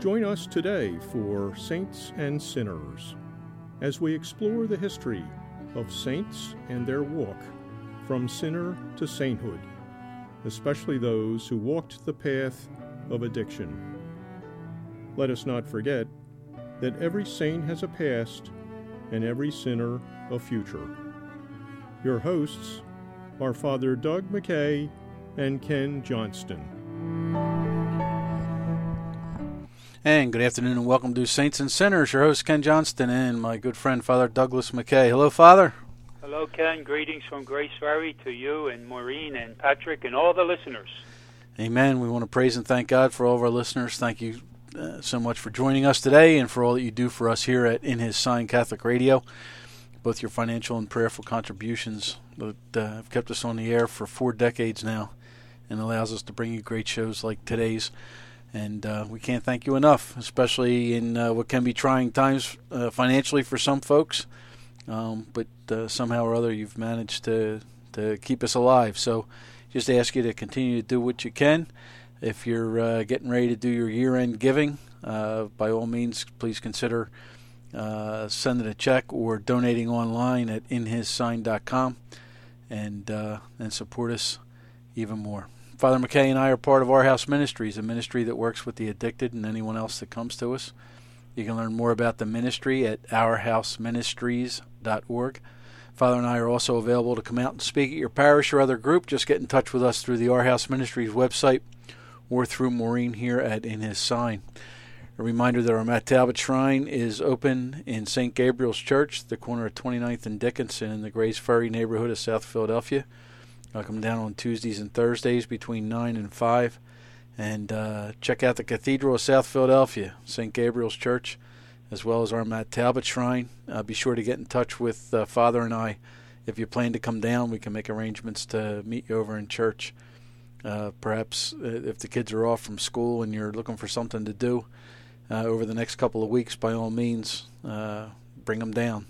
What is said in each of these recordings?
Join us today for Saints and Sinners as we explore the history of saints and their walk from sinner to sainthood, especially those who walked the path of addiction. Let us not forget that every saint has a past and every sinner a future. Your hosts are Father Doug McKay and Ken Johnston. And good afternoon and welcome to Saints and Sinners. Your host Ken Johnston and my good friend Father Douglas McKay. Hello, Father. Hello, Ken. Greetings from Grace Ferry to you and Maureen and Patrick and all the listeners. Amen. We want to praise and thank God for all of our listeners. Thank you so much for joining us today and for all that you do for us here at In His Sign Catholic Radio. Both your financial and prayerful contributions that have kept us on the air for 4 decades now and allows us to bring you great shows like today's. And we can't thank you enough, especially in what can be trying times financially for some folks. But somehow or other, you've managed to keep us alive. So just ask you to continue to do what you can. If you're getting ready to do your year-end giving, by all means, please consider sending a check or donating online at inhissign.com and support us even more. Father McKay and I are part of Our House Ministries, a ministry that works with the addicted and anyone else that comes to us. You can learn more about the ministry at ourhouseministries.org. Father and I are also available to come out and speak at your parish or other group. Just get in touch with us through the Our House Ministries website or through Maureen here at In His Sign. A reminder that our Matt Talbot Shrine is open in St. Gabriel's Church, the corner of 29th and Dickinson in the Grace Ferry neighborhood of South Philadelphia. I'll come down on Tuesdays and Thursdays between 9 and 5. And check out the Cathedral of South Philadelphia, St. Gabriel's Church, as well as our Matt Talbot Shrine. Be sure to get in touch with Father and I. If you plan to come down, we can make arrangements to meet you over in church. Perhaps if the kids are off from school and you're looking for something to do over the next couple of weeks, by all means, bring them down.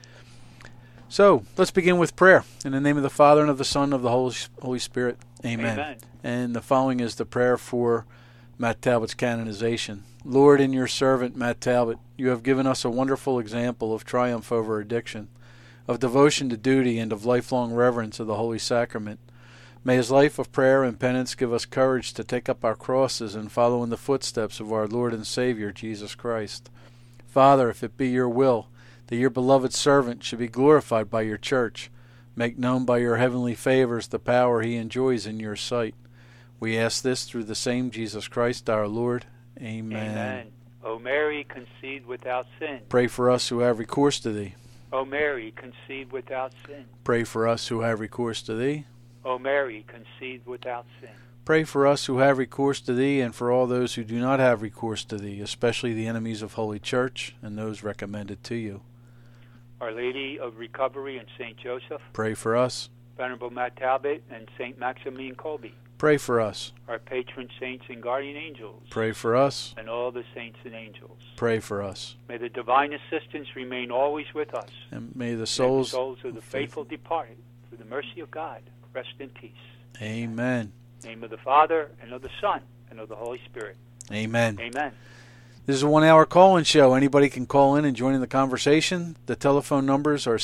So, let's begin with prayer. In the name of the Father, and of the Son, and of the Holy Spirit. Amen. Amen. And the following is the prayer for Matt Talbot's canonization. Lord, in your servant, Matt Talbot, you have given us a wonderful example of triumph over addiction, of devotion to duty, and of lifelong reverence of the Holy Sacrament. May his life of prayer and penance give us courage to take up our crosses and follow in the footsteps of our Lord and Savior, Jesus Christ. Father, if it be your will, that your beloved servant should be glorified by your church. Make known by your heavenly favors the power he enjoys in your sight. We ask this through the same Jesus Christ our Lord. Amen. Amen. O Mary, conceived without sin. Pray for us who have recourse to thee. O Mary, conceived without sin. Pray for us who have recourse to thee. O Mary, conceived without sin. Pray for us who have recourse to thee, and for all those who do not have recourse to thee, especially the enemies of Holy Church and those recommended to you. Our Lady of Recovery and St. Joseph. Pray for us. Venerable Matt Talbot and St. Maximilian Kolbe. Pray for us. Our patron saints and guardian angels. Pray for us. And all the saints and angels. Pray for us. May the divine assistance remain always with us. And may the souls of the faithful departed, through the mercy of God, rest in peace. Amen. In the name of the Father, and of the Son, and of the Holy Spirit. Amen. Amen. This is a 1-hour call-in show. Anybody can call in and join in the conversation. The telephone numbers are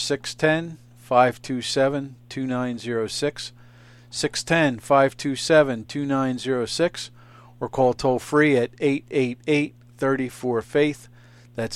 610-527-2906, 610-527-2906, or call toll-free at 888-34-FAITH. That's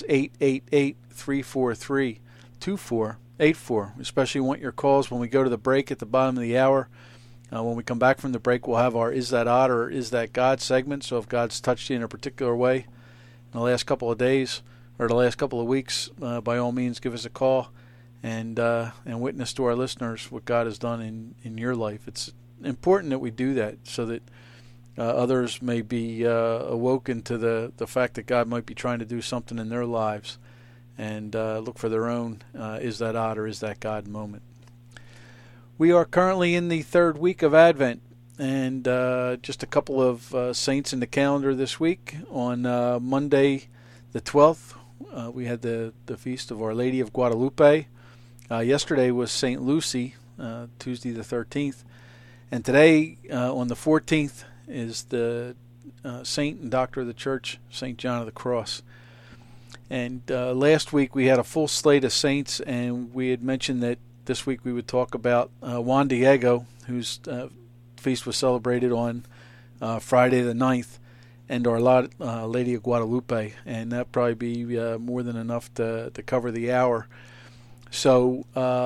888-343-2484. We especially want your calls when we go to the break at the bottom of the hour. When we come back from the break, we'll have our Is That Odd or Is That God segment. So if God's touched you in a particular way in the last couple of days or the last couple of weeks, by all means, give us a call and witness to our listeners what God has done in your life. It's important that we do that so that others may be awoken to the fact that God might be trying to do something in their lives and look for their own Is That Odd or Is That God moment. We are currently in the 3rd week of Advent, and just a couple of saints in the calendar this week. On Monday the 12th, we had the feast of Our Lady of Guadalupe. Yesterday was St. Lucy, Tuesday the 13th. And today, on the 14th, is the saint and doctor of the church, St. John of the Cross. And last week we had a full slate of saints, and we had mentioned that this week we would talk about Juan Diego, whose feast was celebrated on Friday the 9th, and Our Lady of Guadalupe, and that'd probably be more than enough to cover the hour. So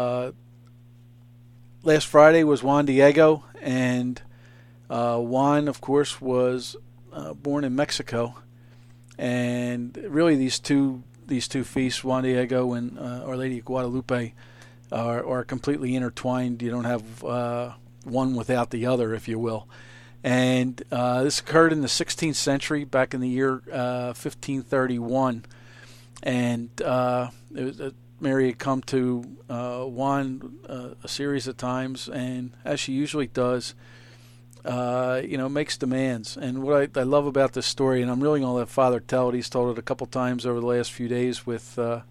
last Friday was Juan Diego, and Juan, of course, was born in Mexico, and really these two feasts, Juan Diego and Our Lady of Guadalupe, are completely intertwined. You don't have one without the other, if you will. And this occurred in the 16th century, back in the year 1531, and Mary had come to Juan a series of times, and as she usually does, makes demands. And what I love about this story, and I'm really going to let Father tell it, he's told it a couple times over the last few days with the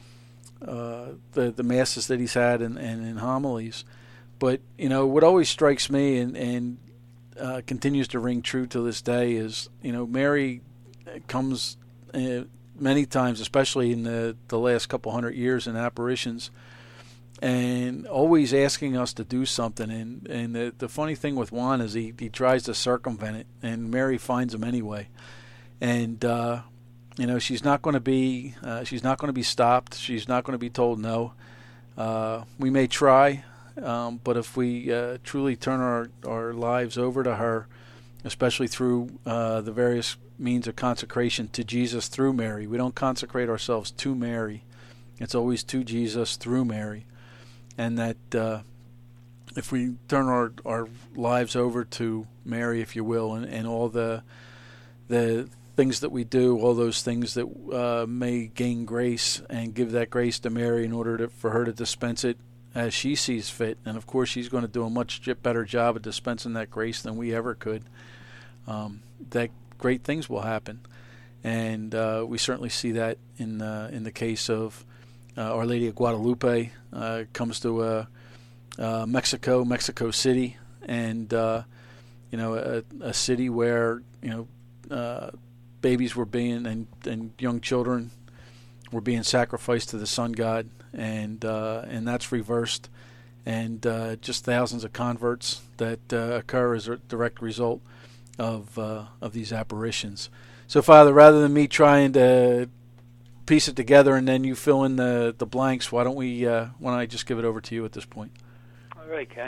masses that he's had and in homilies. But, what always strikes me and continues to ring true to this day is, Mary comes many times, especially in the last couple hundred years in apparitions, and always asking us to do something. And the funny thing with Juan is he tries to circumvent it, and Mary finds him anyway. And she's not going to be stopped. She's not going to be told no. We may try, but if we truly turn our lives over to her, especially through the various means of consecration to Jesus through Mary, we don't consecrate ourselves to Mary. It's always to Jesus through Mary. And that if we turn our lives over to Mary, if you will, and all the things that we do, all those things that may gain grace, and give that grace to Mary in order for her to dispense it as she sees fit. And of course she's going to do a much better job of dispensing that grace than we ever could. That great things will happen. And we certainly see that in the case of Our Lady of Guadalupe. Comes to Mexico City, and a city where babies were being and young children were being sacrificed to the sun god, and that's reversed, and just thousands of converts that occur as a direct result of these apparitions. So, Father, rather than me trying to piece it together and then you fill in the blanks, why don't I just give it over to you at this point? All right, Ken.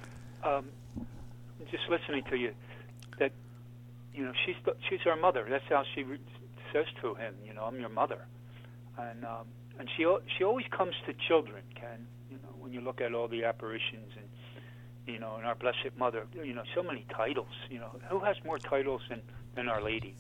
Just listening to you, that she's our mother. That's how she says to him, I'm your mother, and she always comes to children, Ken. When you look at all the apparitions and and our Blessed Mother, so many titles. Who has more titles than Our Lady?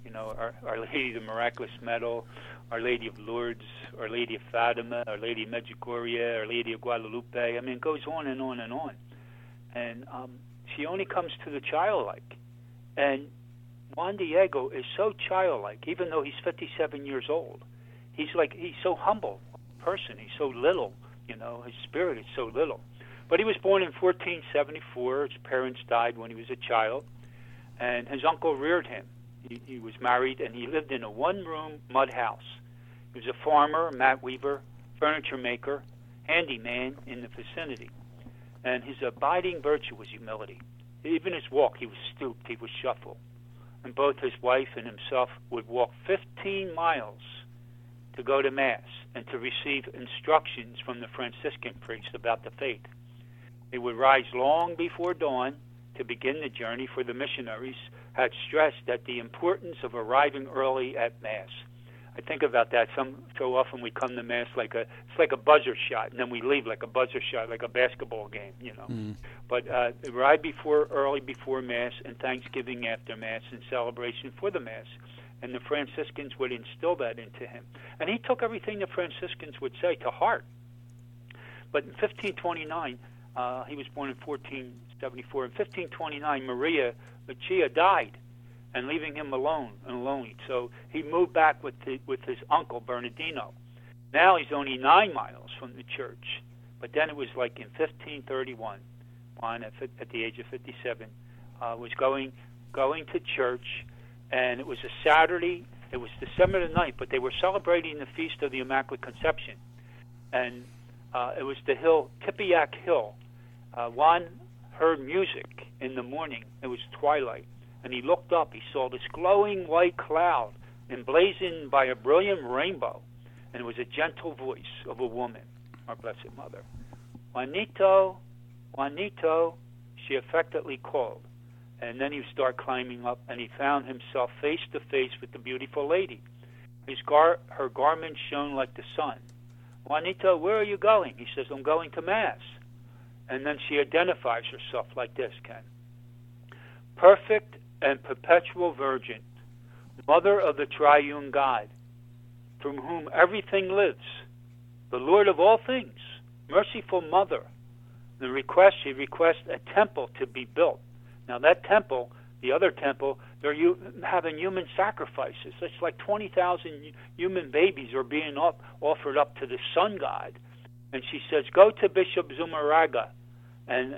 Our Lady of the Miraculous Medal, Our Lady of Lourdes, Our Lady of Fatima, Our Lady of Medjugorje, Our Lady of Guadalupe. I mean, it goes on and on and on. And she only comes to the childlike. And Juan Diego is so childlike, even though he's 57 years old. He's so humble a person. He's so little, his spirit is so little. But he was born in 1474. His parents died when he was a child. And his uncle reared him. He was married, and he lived in a one-room mud house. He was a farmer, mat weaver, furniture maker, handyman in the vicinity. And his abiding virtue was humility. Even his walk, he was stooped, he would shuffle. And both his wife and himself would walk 15 miles to go to Mass and to receive instructions from the Franciscan priest about the faith. They would rise long before dawn to begin the journey, for the missionaries had stressed that the importance of arriving early at Mass. I think about that. So often we come to Mass it's like a buzzer shot, and then we leave like a buzzer shot, like a basketball game, But arrive early before Mass, and Thanksgiving after Mass, and celebration for the Mass. And the Franciscans would instill that into him. And he took everything the Franciscans would say to heart. But in 1529, he was born in 1474. In 1529, Maria Lucia died, and leaving him alone and lonely. So he moved back with his uncle, Bernardino. Now he's only 9 miles from the church. But then it was like in 1531, Juan, at the age of 57, was going to church, and it was a Saturday. It was December the 9th, but they were celebrating the Feast of the Immaculate Conception. And it was the hill, Tepeyac Hill. Juan heard music in the morning. It was twilight. And he looked up. He saw this glowing white cloud emblazoned by a brilliant rainbow. And it was a gentle voice of a woman, our Blessed Mother. Juanito, Juanito, she affectedly called. And then he would start climbing up, and he found himself face to face with the beautiful lady. Her garment shone like the sun. Juanito, where are you going? He says, I'm going to Mass. And then she identifies herself like this, Ken. Perfect and perpetual Virgin, Mother of the Triune God, from whom everything lives, the Lord of all things, merciful Mother. She requests a temple to be built. Now that temple, the other temple, they're having human sacrifices. It's like 20,000 human babies are being offered up to the sun god. And she says, go to Bishop Zumarraga. And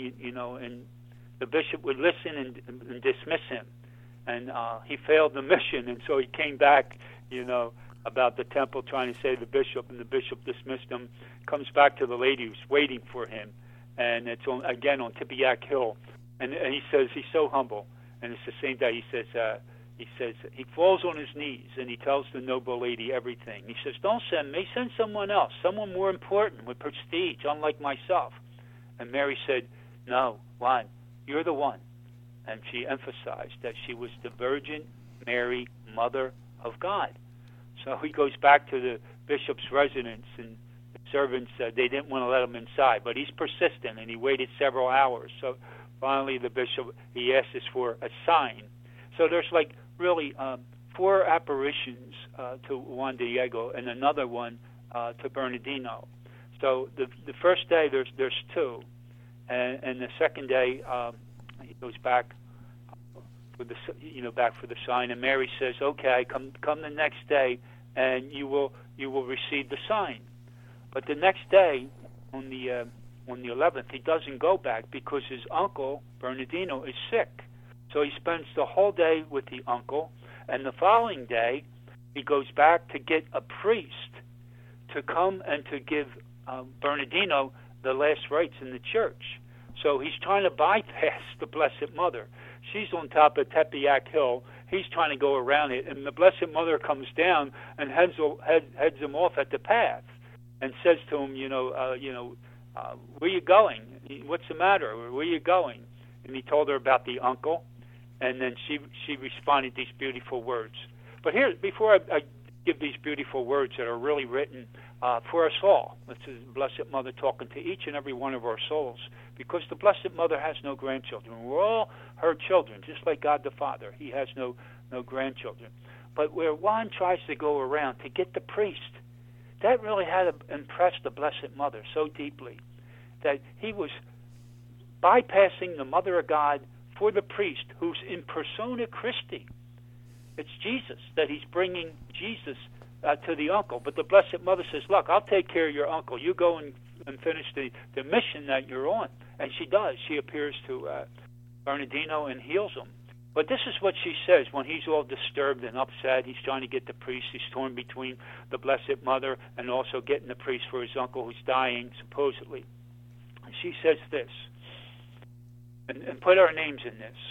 the bishop would listen and dismiss him. And he failed the mission, and so he came back, about the temple trying to save the bishop, and the bishop dismissed him, comes back to the lady who's waiting for him. And it's on Tepeyac Hill. And he says he's so humble, and it's the same day he says he falls on his knees and he tells the noble lady everything. He says, "Don't send me, send someone else, someone more important with prestige, unlike myself." And Mary said, "No, Juan, you're the one." And she emphasized that she was the Virgin Mary, Mother of God. So he goes back to the bishop's residence, and the servants they didn't want to let him inside, but he's persistent, and he waited several hours. So finally, the bishop, he asks for a sign. So there's like really 4 apparitions to Juan Diego and another one to Bernardino. So the first day there's 2, and the second day he goes back for the sign. And Mary says, "Okay, come the next day, and you will receive the sign." But the next day, on the 11th, he doesn't go back because his uncle, Bernardino, is sick. So he spends the whole day with the uncle, and the following day, he goes back to get a priest to come and to give Bernardino the last rites in the church. So he's trying to bypass the Blessed Mother. She's on top of Tepeyac Hill. He's trying to go around it, and the Blessed Mother comes down and heads him off at the path and says to him, where you going? What's the matter? Where you going? And he told her about the uncle, and then she responded these beautiful words. But here, before I give these beautiful words that are really written for us all, this is the Blessed Mother talking to each and every one of our souls, because the Blessed Mother has no grandchildren. We're all her children, just like God the Father. He has no grandchildren. But where Juan tries to go around to get the priest, that really had impressed the Blessed Mother so deeply that he was bypassing the Mother of God for the priest, who's in persona Christi. It's Jesus, that he's bringing Jesus to the uncle. But the Blessed Mother says, "Look, I'll take care of your uncle. You go and finish the mission that you're on." And she does. She appears to Bernardino and heals him. But this is what she says when he's all disturbed and upset. He's trying to get the priest. He's torn between the Blessed Mother and also getting the priest for his uncle who's dying, supposedly. And she says this, and put our names in this.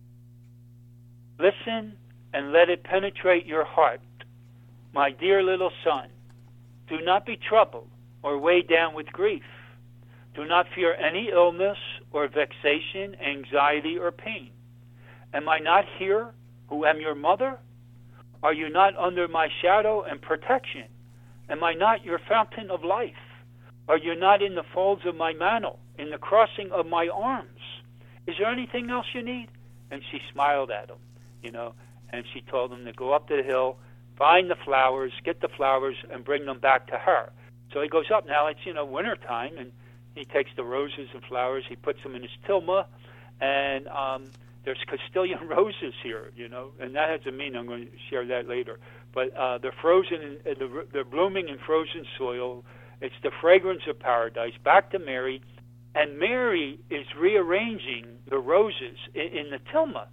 "Listen and let it penetrate your heart, my dear little son. Do not be troubled or weighed down with grief. Do not fear any illness or vexation, anxiety, or pain. Am I not here, who am your mother? Are you not under my shadow and protection? Am I not your fountain of life? Are you not in the folds of my mantle, in the crossing of my arms? Is there anything else you need?" And she smiled at him, and she told him to go up the hill, find the flowers, get the flowers, and bring them back to her. So he goes up. Now it's, winter time, and he takes the roses and flowers, he puts them in his tilma, and there's Castilian roses here, and that has a meaning. I'm going to share that later. But they're frozen, they're blooming in frozen soil. It's the fragrance of paradise. Back to Mary, and Mary is rearranging the roses in the tilma,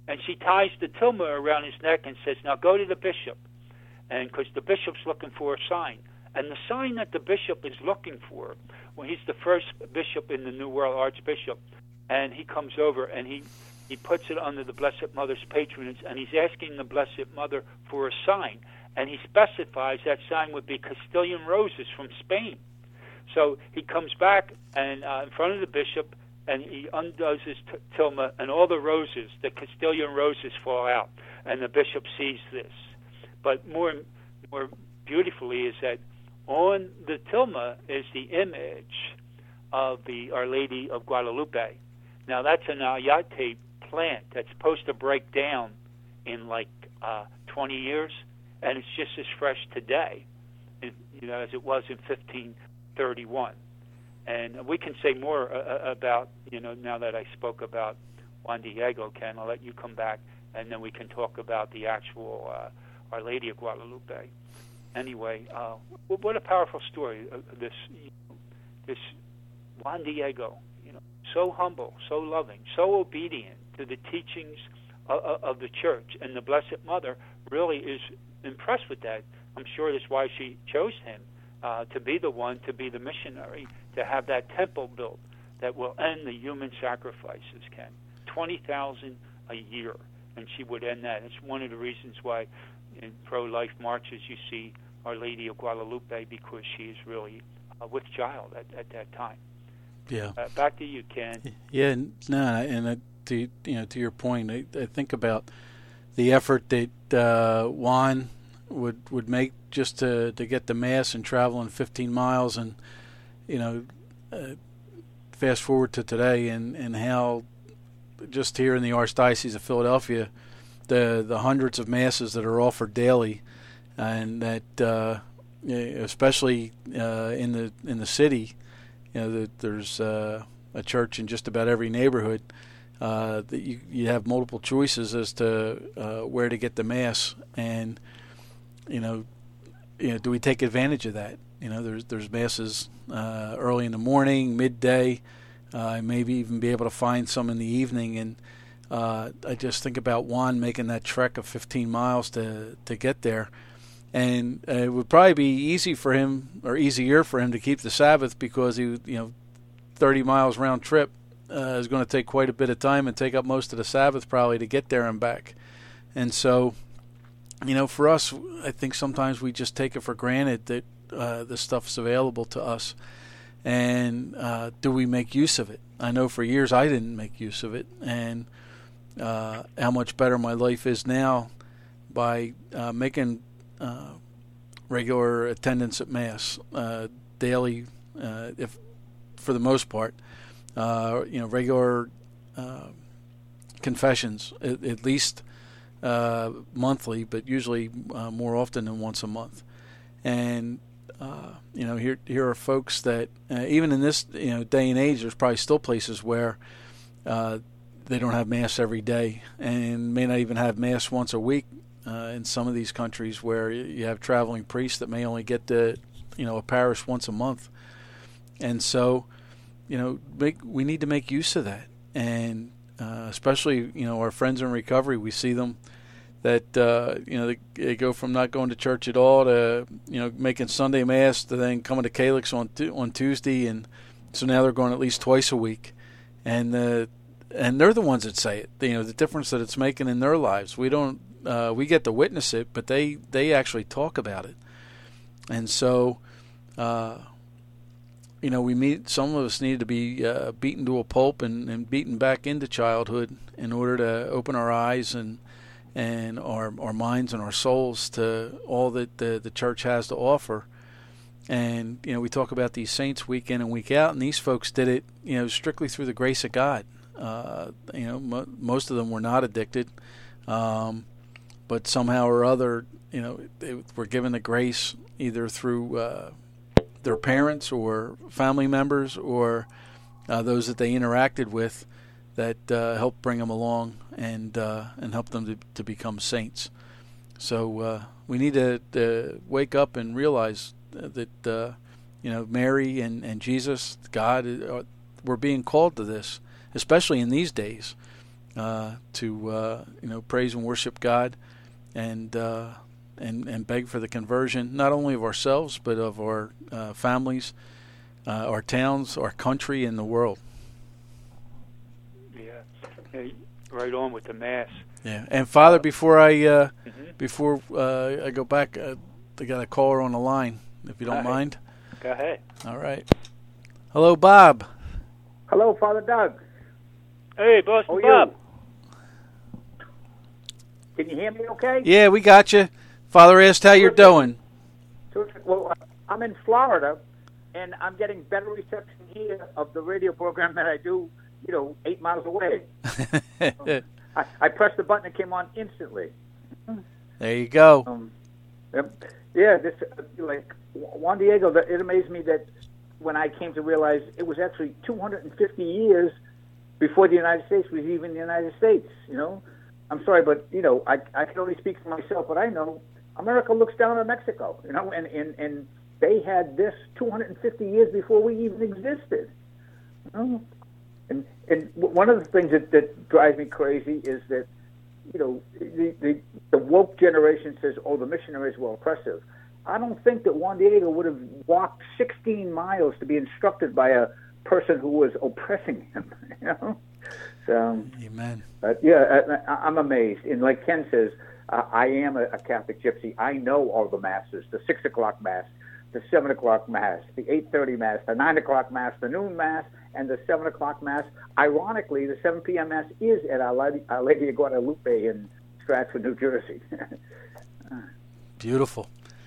And she ties the tilma around his neck and says, now go to the bishop, and because the bishop's looking for a sign. And the sign that the bishop is looking for, well, he's the first bishop in the New World, archbishop, and he comes over and he puts it under the Blessed Mother's patronage, and he's asking the Blessed Mother for a sign. And he specifies that sign would be Castilian roses from Spain. So he comes back and in front of the bishop, and he undoes his tilma, and all the roses, the Castilian roses, fall out. And the bishop sees this. But more beautifully is that on the tilma is the image of the Our Lady of Guadalupe. Now that's an ayate plant that's supposed to break down in like 20 years, and it's just as fresh today, as it was in 1531. And we can say more about, now that I spoke about Juan Diego, Ken, I'll let you come back, and then we can talk about the actual Our Lady of Guadalupe. Anyway, what a powerful story, this Juan Diego, so humble, so loving, so obedient to the teachings of the church, and the Blessed Mother really is impressed with that. I'm sure that's why she chose him to be the one, to be the missionary, to have that temple built that will end the human sacrifices, Ken. 20,000 a year, and she would end that. It's one of the reasons why in pro-life marches you see Our Lady of Guadalupe, because she is really with child at that time. Yeah. Back to you, Ken. Yeah, no, and to your point, I think about the effort that Juan would make just to get the Mass and traveling 15 miles, and fast forward to today, and how just here in the Archdiocese of Philadelphia, the hundreds of Masses that are offered daily, and that especially in the city, there's a church in just about every neighborhood. That you have multiple choices as to where to get the Mass, and do we take advantage of that? There's Masses early in the morning, midday, maybe even be able to find some in the evening, and I just think about Juan making that trek of 15 miles to get there. And it would probably be easier for him to keep the Sabbath, because 30 miles round trip is going to take quite a bit of time and take up most of the Sabbath probably to get there and back. And so, for us, I think sometimes we just take it for granted that this stuff's available to us. And do we make use of it? I know for years I didn't make use of it, and how much better my life is now by making regular attendance at Mass daily, if for the most part, regular confessions at least monthly, but usually more often than once a month. And here are folks that even in this day and age, there's probably still places where they don't have Mass every day, and may not even have Mass once a week. In some of these countries where you have traveling priests that may only get to, a parish once a month. And so, we need to make use of that. And especially, our friends in recovery, we see them that, they go from not going to church at all to, making Sunday Mass to then coming to Calyx on Tuesday. And so now they're going at least twice a week. And they're the ones that say it, the difference that it's making in their lives. We don't. We get to witness it, but they actually talk about it. And so, some of us need to be beaten to a pulp and beaten back into childhood in order to open our eyes and our minds and our souls to all that the church has to offer. And, we talk about these saints week in and week out, and these folks did it, strictly through the grace of God. Most of them were not addicted. But somehow or other, they were given the grace either through their parents or family members or those that they interacted with that helped bring them along and help them to become saints. So we need to wake up and realize that Mary and Jesus, God, we're being called to this, especially in these days. to praise and worship God, and beg for the conversion not only of ourselves but of our families, our towns, our country, and the world. Yeah, right on with the Mass. Yeah, and Father, before I go back, I got a caller on the line. If you don't mind. Go ahead. All right. Hello, Bob. Hello, Father Doug. Hey, Boston Bob. Can you hear me okay? Yeah, we got you. Father asked how you're doing. Terrific. Well, I'm in Florida, and I'm getting better reception here of the radio program than I do, 8 miles away. I pressed the button, it came on instantly. There you go. Yeah, this like Juan Diego. It amazed me that when I came to realize it was actually 250 years before the United States was even the United States. I'm sorry, but I can only speak for myself, but I know America looks down on Mexico. And they had this 250 years before we even existed. And one of the things that drives me crazy is that the woke generation says, oh, the missionaries were oppressive. I don't think that Juan Diego would have walked 16 miles to be instructed by a person who was oppressing him. So, amen. But yeah, I'm amazed. And like Ken says, I am a Catholic gypsy. I know all the masses: the 6 o'clock mass, the 7 o'clock mass, the 8:30 mass, the 9 o'clock mass, the noon mass, and the 7 o'clock mass. Ironically, the 7 p.m. mass is at Our Lady of Guadalupe in Stratford, New Jersey. Beautiful.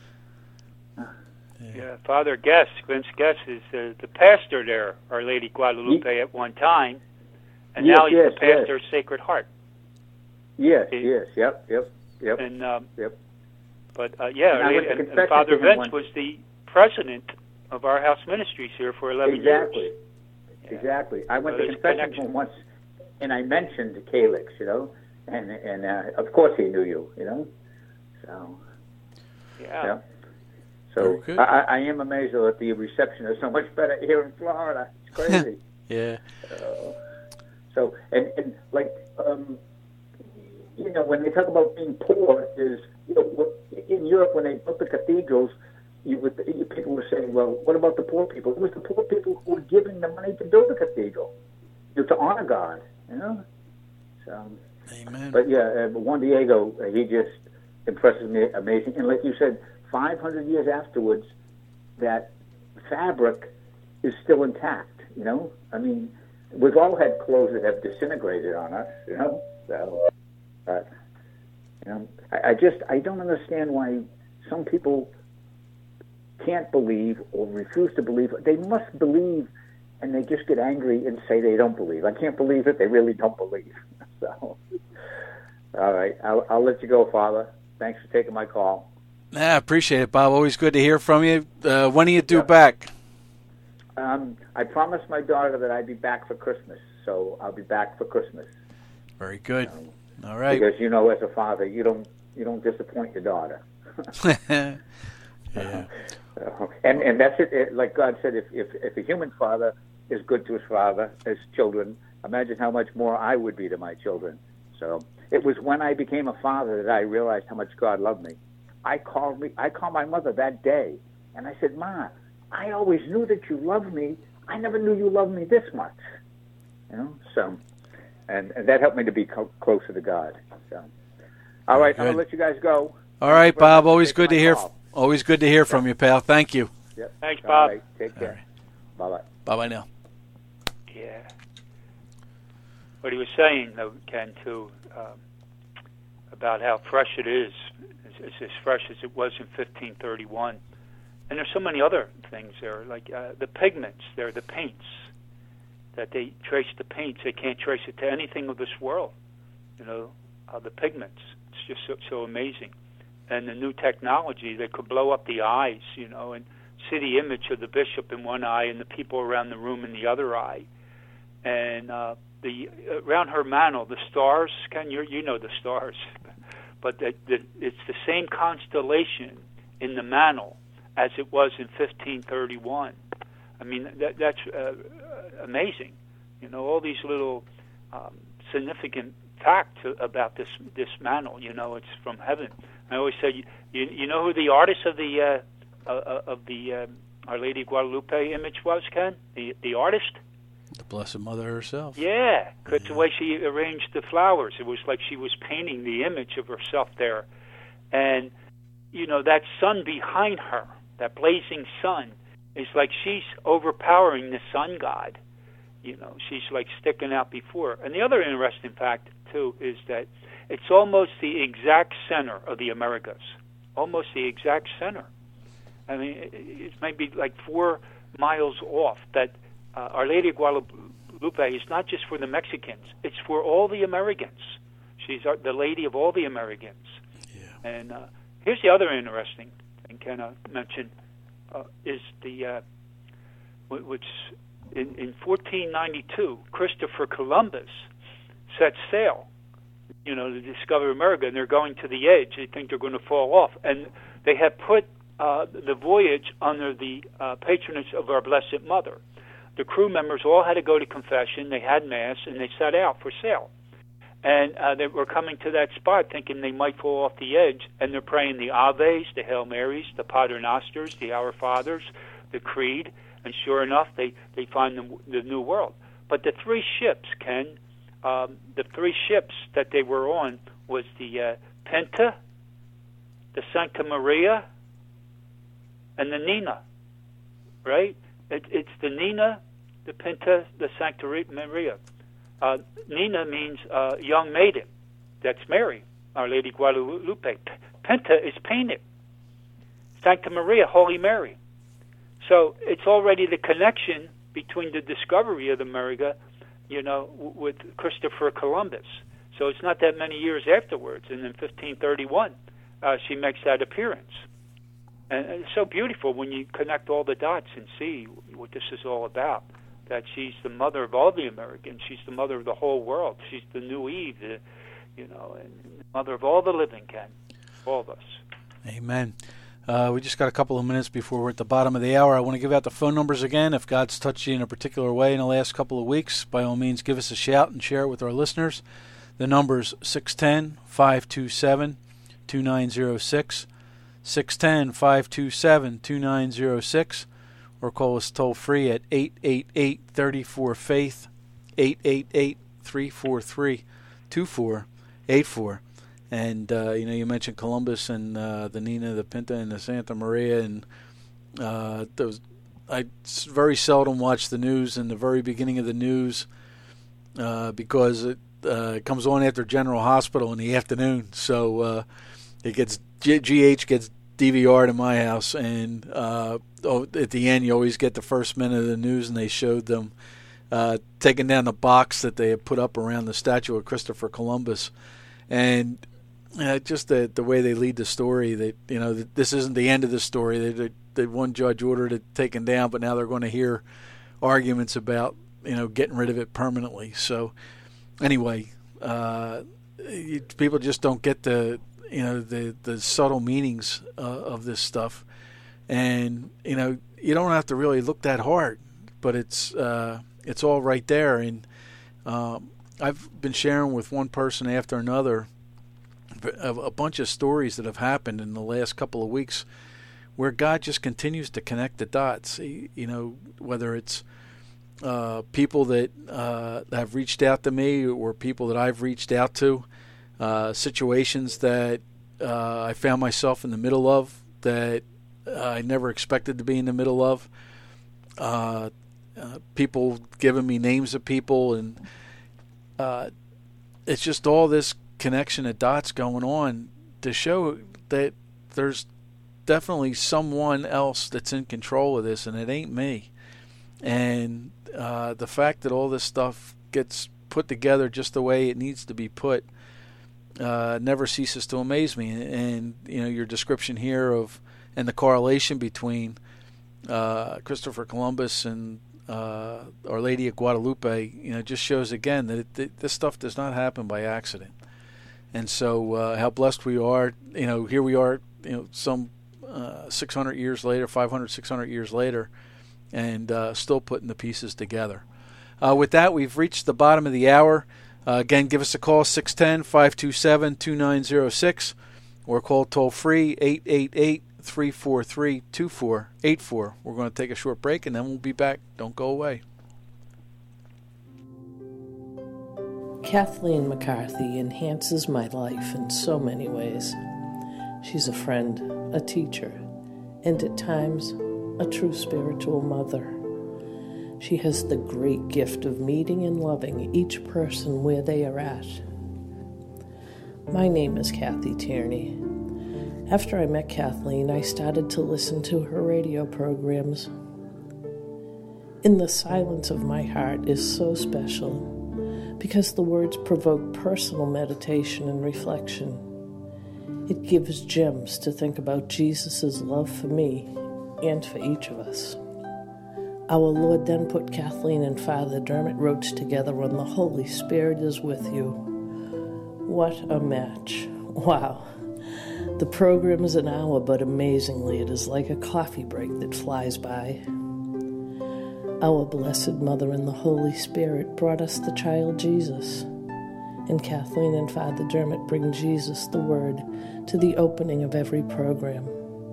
Yeah, Father Guest, Vince Guest, is the pastor there, Our Lady Guadalupe at one time, and now he's the pastor of Sacred Heart. Yes, yep. And yep. But and Father Vince was the president of our house ministries here for 11 years. Exactly. I went to confession from once, and I mentioned Calix, and of course he knew you, So. Yeah. So I am amazed that the reception is so much better here in Florida. It's crazy. Yeah. So and like when they talk about being poor, is in Europe when they built the cathedrals, people were saying, well, what about the poor people? It was the poor people who were giving the money to build the cathedral, to honor God. So. Amen. But yeah, Juan Diego, he just impresses me amazing. And like you said, 500 years afterwards, that fabric is still intact, I mean, we've all had clothes that have disintegrated on us, So, but, I don't understand why some people can't believe or refuse to believe. They must believe, and they just get angry and say they don't believe. I can't believe it. They really don't believe. So, all right, I'll let you go, Father. Thanks for taking my call. I appreciate it, Bob. Always good to hear from you. When do you due back? I promised my daughter that I'd be back for Christmas, so I'll be back for Christmas. Very good. All right. Because as a father, you don't disappoint your daughter. Yeah. And that's it. Like God said, if a human father is good to his children, imagine how much more I would be to my children. So it was when I became a father that I realized how much God loved me. I called my mother that day, and I said, Ma, I always knew that you loved me. I never knew you loved me this much. So, and that helped me to be closer to God. So, all right, I'm gonna let you guys go. All right, Bob. Always good to hear. Always good to hear from you, pal. Thank you. Yep. Thanks, Bob. All right, take care. Right. Bye-bye. Bye-bye now. Yeah. What he was saying, though, Ken, too, about how fresh it is. It's as fresh as it was in 1531. And there's so many other things there, like the pigments. They're the paints. That they trace the paints. They can't trace it to anything of this world. The pigments. It's just so amazing. And the new technology that could blow up the eyes, and see the image of the bishop in one eye and the people around the room in the other eye. And around her mantle, the stars, Ken, you know the stars, but it's the same constellation in the mantle as it was in 1531. I mean, that's amazing. All these little significant fact about this mantle. You know, it's from heaven. I always say, you know who the artist of the Our Lady of Guadalupe image was, Ken? The artist? The Blessed Mother herself. Yeah, because the way she arranged the flowers, it was like she was painting the image of herself there. And, you know, that sun behind her, that blazing sun, is like she's overpowering the sun god. You know, she's like sticking out before her. And the other interesting fact, too, is that it's almost the exact center of the Americas. Almost the exact center. I mean, it's maybe like 4 miles off. That Our Lady of Guadalupe is not just for the Mexicans. It's for all the Americans. She's the Lady of all the Americans. Yeah. And here's the other interesting thing can I mention, is the which in 1492, Christopher Columbus set sail, you know, to discover America, and they're going to the edge. They think they're going to fall off. And they have put the voyage under the patronage of our Blessed Mother. The crew members all had to go to confession, they had Mass, and they set out for sail. And they were coming to that spot thinking they might fall off the edge, and they're praying the Aves, the Hail Marys, the Pater Nosters, the Our Fathers, the Creed, and sure enough, they find the New World. But the 3 ships, Ken, the 3 ships that they were on was the Pinta, the Santa Maria, and the Nina, right? It's the Nina, the Pinta, the Santa Maria. Nina means young maiden. That's Mary, Our Lady Guadalupe. Pinta is painted. Santa Maria, Holy Mary. So it's already the connection between the discovery of America, you know, with Christopher Columbus. So it's not that many years afterwards, and in 1531, she makes that appearance. And it's so beautiful when you connect all the dots and see what this is all about, that she's the mother of all the Americans. She's the mother of the whole world. She's the new Eve, you know, and the mother of all the living, Ken, all of us. Amen. We just got a couple of minutes before we're at the bottom of the hour. I want to give out the phone numbers again. If God's touched you in a particular way in the last couple of weeks, by all means, give us a shout and share it with our listeners. The number's 610-527-2906, 610-527-2906, or call us toll-free at 888-34-FAITH, 888-343-2484. And, you know, you mentioned Columbus and the Nina, the Pinta, and the Santa Maria. And I very seldom watch the news in the very beginning of the news because it comes on after General Hospital in the afternoon. So it gets GH gets DVR'd in my house. And at the end, you always get the first minute of the news, and they showed them taking down the box that they had put up around the statue of Christopher Columbus. And just the way they lead the story, that, you know, this isn't the end of the story. That one judge ordered it taken down, but now they're going to hear arguments about, you know, getting rid of it permanently. So anyway, people just don't get the subtle meanings of this stuff, and, you know, you don't have to really look that hard, but it's all right there. And I've been sharing with one person after another a bunch of stories that have happened in the last couple of weeks where God just continues to connect the dots. You know, whether it's people that have reached out to me, or people that I've reached out to, situations that I found myself in the middle of that I never expected to be in the middle of, people giving me names of people, and it's just all this connection of dots going on to show that there's definitely someone else that's in control of this, and it ain't me. And the fact that all this stuff gets put together just the way it needs to be put never ceases to amaze me. And you know, your description here of and the correlation between Christopher Columbus and Our Lady of Guadalupe, you know, just shows again that this stuff does not happen by accident. And so how blessed we are. You know, here we are, you know, some 600 years later, 500, 600 years later, and still putting the pieces together. With that, we've reached the bottom of the hour. Again, give us a call, 610-527-2906, or call toll-free, 888-343-2484. We're going to take a short break, and then we'll be back. Don't go away. Kathleen McCarthy enhances my life in so many ways. She's a friend, a teacher, and at times, a true spiritual mother. She has the great gift of meeting and loving each person where they are at. My name is Kathy Tierney. After I met Kathleen, I started to listen to her radio programs. In the Silence of My Heart is so special because the words provoke personal meditation and reflection. It gives gems to think about Jesus' love for me and for each of us. Our Lord then put Kathleen and Father Dermot Roach together on The Holy Spirit is With You. What a match. Wow. The program is an hour, but amazingly it is like a coffee break that flies by. Our Blessed Mother and the Holy Spirit brought us the child Jesus, and Kathleen and Father Dermot bring Jesus, the Word, to the opening of every program.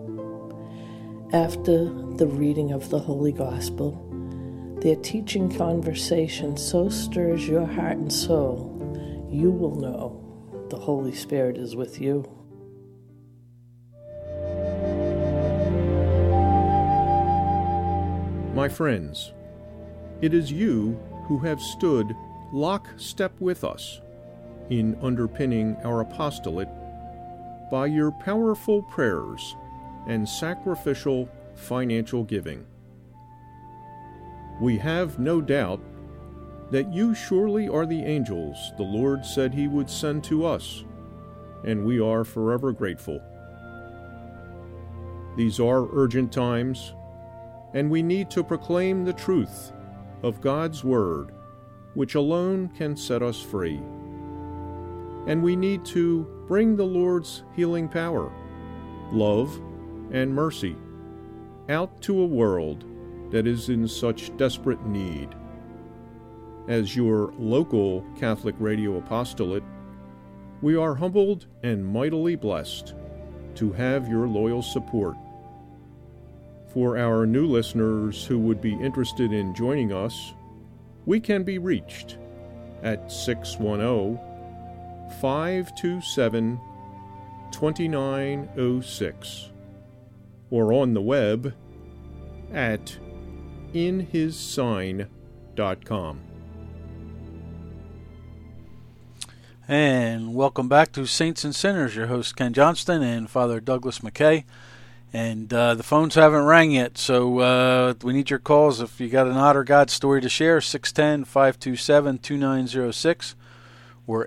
After the reading of the Holy Gospel, their teaching conversation so stirs your heart and soul, you will know the Holy Spirit is with you. My friends, it is you who have stood lockstep with us in underpinning our apostolate by your powerful prayers and sacrificial financial giving. We have no doubt that you surely are the angels the Lord said he would send to us, and we are forever grateful. These are urgent times, and we need to proclaim the truth of God's Word, which alone can set us free. And we need to bring the Lord's healing power, love, and mercy out to a world that is in such desperate need. As your local Catholic radio apostolate, we are humbled and mightily blessed to have your loyal support. For our new listeners who would be interested in joining us, we can be reached at 610-527-2906 or on the web at inhissign.com. And welcome back to Saints and Sinners. Your host Ken Johnston and Father Douglas McKay. And the phones haven't rang yet, so we need your calls. If you got an odd or God story to share, 610-527-2906 or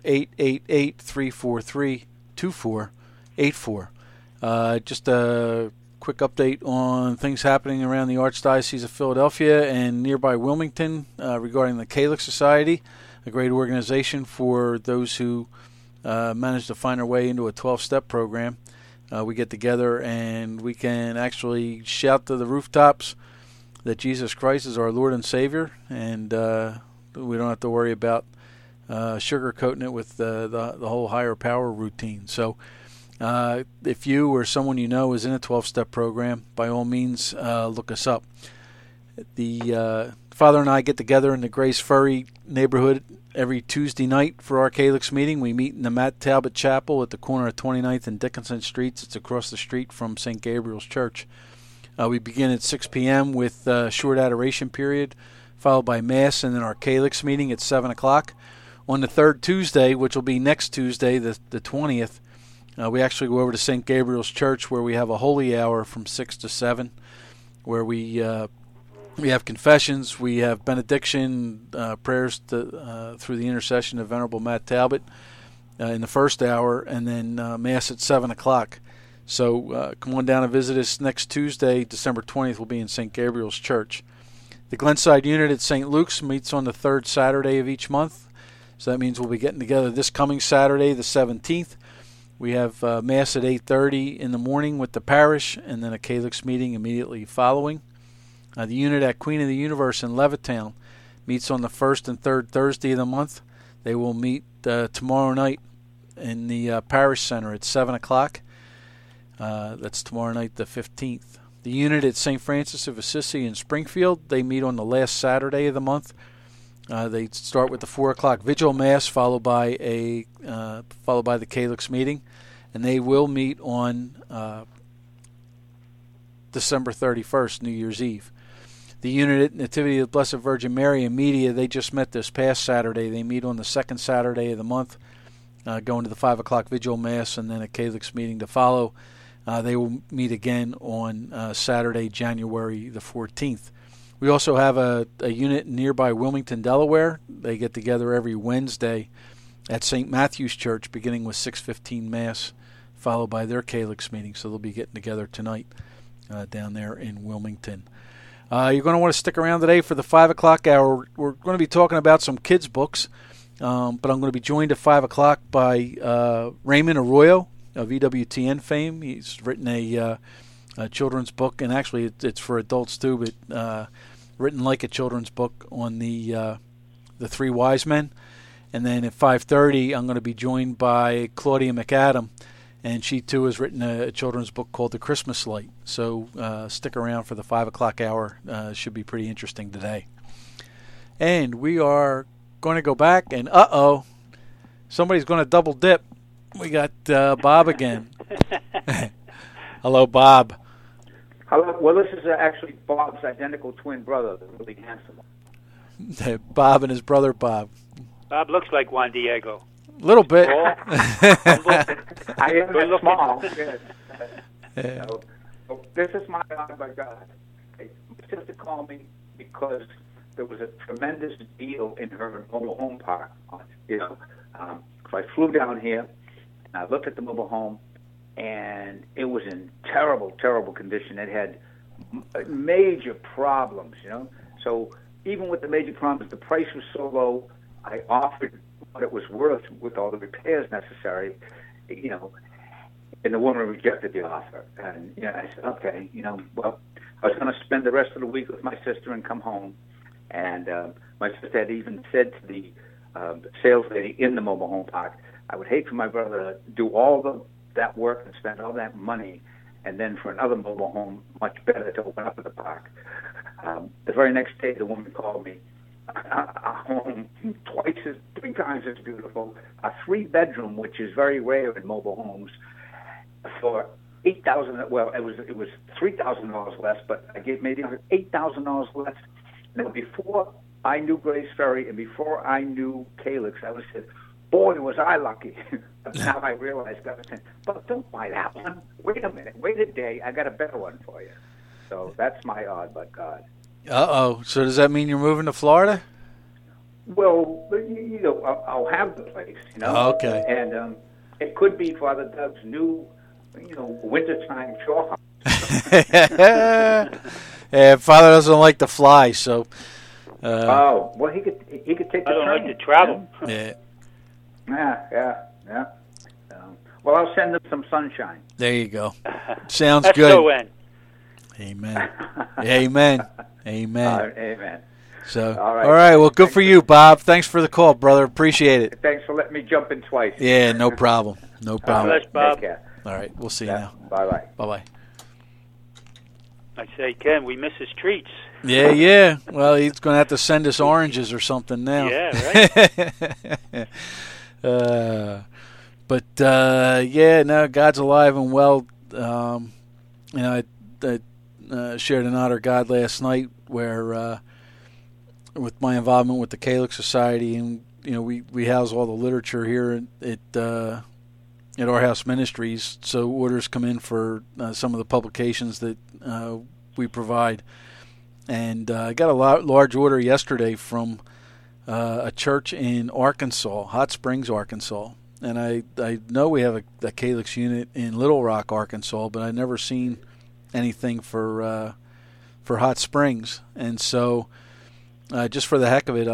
888-343-2484. Just a quick update on things happening around the Archdiocese of Philadelphia and nearby Wilmington regarding the Calyx Society, a great organization for those who manage to find their way into a 12-step program. We get together and we can actually shout to the rooftops that Jesus Christ is our Lord and Savior, and we don't have to worry about sugarcoating it with the whole higher power routine. So if you or someone you know is in a 12-step program, by all means, look us up. The Father and I get together in the Grace Ferry neighborhood every Tuesday night for our Calyx meeting. We meet in the Matt Talbot Chapel at the corner of 29th and Dickinson Streets. It's across the street from St. Gabriel's Church. We begin at 6 p.m. with a short adoration period, followed by Mass, and then our Calyx meeting at 7 o'clock. On the third Tuesday, which will be next Tuesday, the 20th, we actually go over to St. Gabriel's Church, where we have a holy hour from 6 to 7, where we have confessions, we have benediction, prayers through the intercession of Venerable Matt Talbot in the first hour, and then Mass at 7 o'clock. So come on down and visit us next Tuesday, December 20th. We'll be in St. Gabriel's Church. The Glenside unit at St. Luke's meets on the third Saturday of each month. So that means we'll be getting together this coming Saturday, the 17th. We have Mass at 8:30 in the morning with the parish, and then a Calyx meeting immediately following. The unit at Queen of the Universe in Levittown meets on the first and third Thursday of the month. They will meet tomorrow night in the Parish Center at 7 o'clock. That's tomorrow night, the 15th. The unit at St. Francis of Assisi in Springfield, they meet on the last Saturday of the month. They start with the 4 o'clock Vigil Mass, followed by the Calyx meeting, and they will meet on December 31st, New Year's Eve. The unit at Nativity of the Blessed Virgin Mary in Media, they just met this past Saturday. They meet on the second Saturday of the month, going to the 5 o'clock Vigil Mass and then a Calyx meeting to follow. They will meet again on Saturday, January the 14th. We also have a unit in nearby Wilmington, Delaware. They get together every Wednesday at St. Matthew's Church, beginning with 6:15 Mass, followed by their Calyx meeting. So they'll be getting together tonight down there in Wilmington. You're going to want to stick around today for the 5 o'clock hour. We're going to be talking about some kids' books, but I'm going to be joined at 5 o'clock by Raymond Arroyo of EWTN fame. He's written a children's book, and actually it's for adults too, but written like a children's book on the Three Wise Men. And then at 5:30, I'm going to be joined by Claudia McAdam, and she too has written a children's book called The Christmas Light. So stick around for the 5 o'clock hour. Should be pretty interesting today. And we are going to go back, and somebody's going to double dip. We got Bob again. Hello, Bob. Hello. Well, this is actually Bob's identical twin brother, the really handsome one. Bob and his brother Bob. Bob looks like Juan Diego. A little bit. I am small. Yes. Yeah. So, this is my honor by God. My sister called me because there was a tremendous deal in her mobile home park. So I flew down here, and I looked at the mobile home, and it was in terrible, terrible condition. It had major problems, So even with the major problems, the price was so low, I offered what it was worth with all the repairs necessary, and the woman rejected the offer. And, I said, okay, well, I was going to spend the rest of the week with my sister and come home. And my sister had even said to the sales lady in the mobile home park, I would hate for my brother to do all that work and spend all that money, and then for another mobile home, much better to open up at the park. The very next day, the woman called me. A home 3 times as beautiful, a 3-bedroom, which is very rare in mobile homes, for $8,000. Well, it was $3,000 less, but I gave maybe $8,000 less. Now, before I knew Grace Ferry and before I knew Calyx, I would say, boy, was I lucky. But now I realize, but don't buy that one. Wait a minute. Wait a day. I got a better one for you. So that's my odd but God. So does that mean you're moving to Florida? Well, I'll have the place, Okay. And it could be Father Doug's new, wintertime shore house. Yeah, Father doesn't like to fly, so. Well, he could take the train. I don't like to travel. Yeah. Yeah. Well, I'll send them some sunshine. There you go. Sounds That's good. so in. Amen. Amen. Amen. So, all right. Well, good for you, Bob. Thanks for the call, brother. Appreciate it. Thanks for letting me jump in twice. Yeah, no problem. No problem. Bless, Bob. Take care. All right. We'll see you now. Bye-bye. Bye-bye. I say, Ken, we miss his treats. Yeah. Well, he's going to have to send us oranges or something now. Yeah, right? No, God's alive and well. I shared an Honor God last night where with my involvement with the Calyx Society, and we house all the literature here at Our House Ministries, so orders come in for some of the publications that we provide. And I got a large order yesterday from a church in Arkansas, Hot Springs, Arkansas. And I know we have a Calyx unit in Little Rock, Arkansas, but I've never seen anything for Hot Springs. And so just for the heck of it,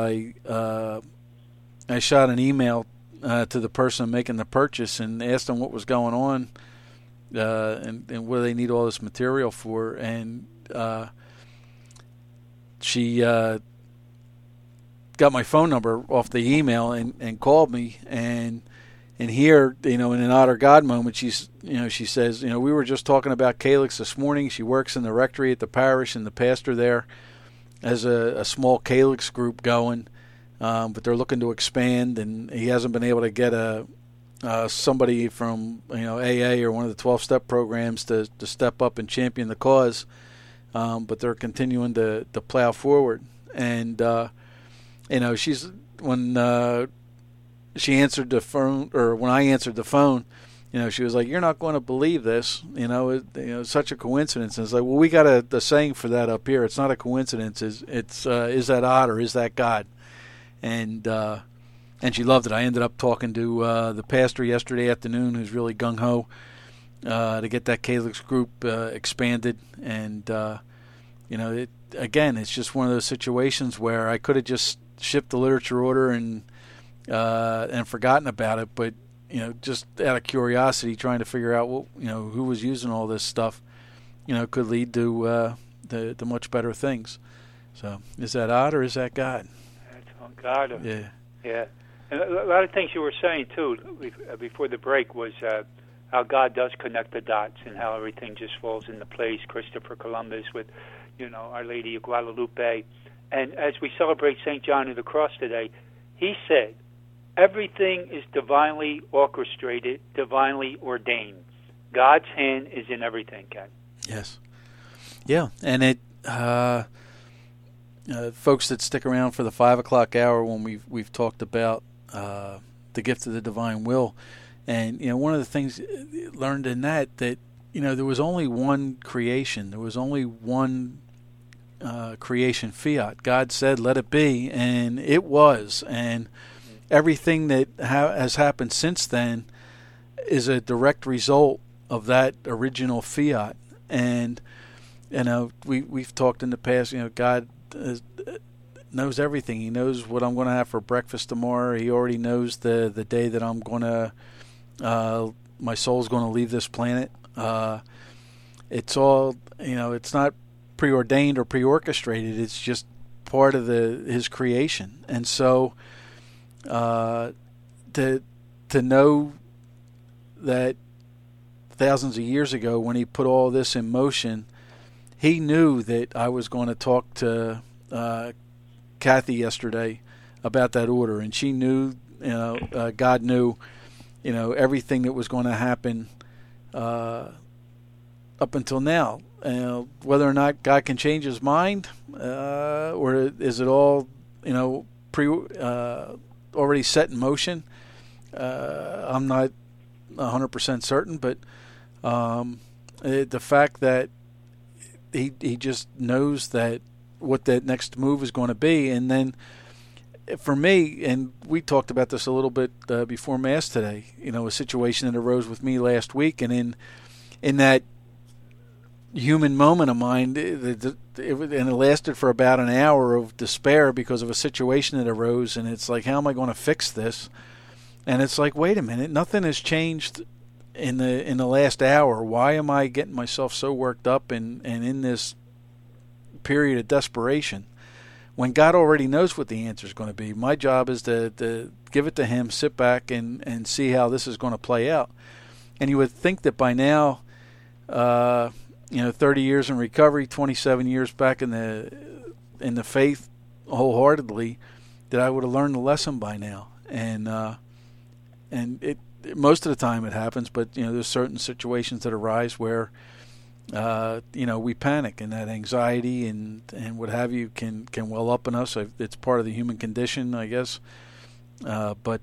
I shot an email to the person making the purchase and asked them what was going on and what do they need all this material for. And she got my phone number off the email and called me, and here, in an honor God moment, she says, we were just talking about Calyx this morning. She works in the rectory at the parish, and the pastor there has a small Calyx group going, but they're looking to expand, and he hasn't been able to get somebody from AA or one of the 12-step programs to step up and champion the cause, but they're continuing to plow forward. And she's when she answered the phone, or when I answered the phone, she was like, "You're not going to believe this. It's such a coincidence." And it's like, well, we got a saying for that up here. It's not a coincidence. It's is that odd or is that God? And she loved it. I ended up talking to the pastor yesterday afternoon, who's really gung ho to get that Calyx group expanded. And it's just one of those situations where I could have just shipped the literature order and forgotten about it, but just out of curiosity, trying to figure out who was using all this stuff, could lead to the much better things. So, is that odd or is that God? That's on God. Yeah. And a lot of things you were saying too before the break was how God does connect the dots and how everything just falls into place. Christopher Columbus with, Our Lady of Guadalupe, and as we celebrate St. John of the Cross today, he said, everything is divinely orchestrated, divinely ordained. God's hand is in everything, Ken. Yes. Yeah, and it folks that stick around for the 5 o'clock hour when we've talked about the gift of the divine will, and one of the things learned in that there was only one creation, there was only one creation fiat. God said, "Let it be," and it was, and everything that has happened since then is a direct result of that original fiat. And we've talked in the past. God knows everything. He knows what I'm going to have for breakfast tomorrow. He already knows the day that I'm going to my soul's going to leave this planet. It's all it's not preordained or preorchestrated. It's just part of his creation. And so to know that thousands of years ago, when he put all this in motion, he knew that I was going to talk to Kathy yesterday about that order, and she knew, God knew, everything that was going to happen up until now. Whether or not God can change his mind, or is it all, already set in motion? I'm not 100% certain, but the fact that he just knows that what that next move is going to be. And then for me, and we talked about this a little bit before Mass today, a situation that arose with me last week, and in that human moment of mine, and it lasted for about an hour of despair because of a situation that arose, and it's like, how am I going to fix this? And it's like, wait a minute, nothing has changed in the last hour. Why am I getting myself so worked up and in this period of desperation when God already knows what the answer is going to be? My job is to give it to him, sit back and see how this is going to play out. And you would think that by now, 30 years in recovery, 27 years back in the faith wholeheartedly, that I would have learned the lesson by now. And it most of the time it happens, but there's certain situations that arise where we panic, and that anxiety and what have you can well up in us. It's part of the human condition, I guess. But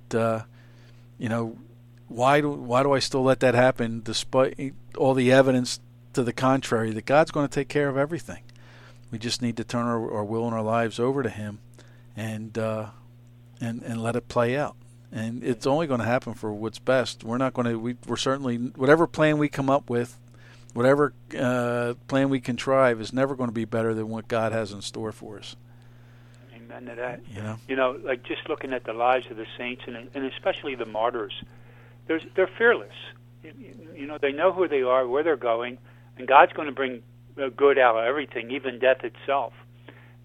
why do I still let that happen despite all the evidence to the contrary, that God's going to take care of everything? We just need to turn our will and our lives over to him and let it play out. And it's only going to happen for what's best. We're not going to. We're certainly, whatever plan we come up with, whatever plan we contrive, is never going to be better than what God has in store for us. Amen to that. Like just looking at the lives of the saints and especially the martyrs, they're fearless. They know who they are, where they're going, and God's going to bring good out of everything, even death itself.